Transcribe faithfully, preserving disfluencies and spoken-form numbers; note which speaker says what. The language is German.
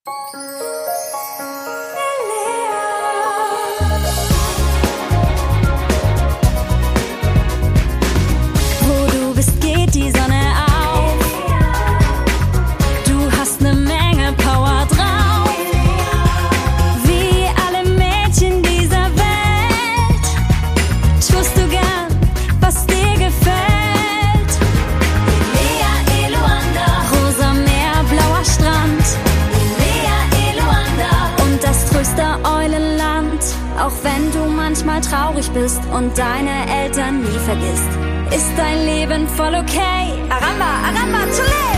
Speaker 1: Wo du bist, geht die Sonne auf. Du hast ne Menge Power drauf. Wie alle Mädchen dieser Welt tust du gern, was dir gefällt. Lea Eluanda, rosa Meer, blauer Strand. Lea Eluanda und das tröster Eulenland. Auch wenn du manchmal traurig bist und deine Eltern nie vergisst, ist dein Leben voll okay. Aramba, Aramba, Chole!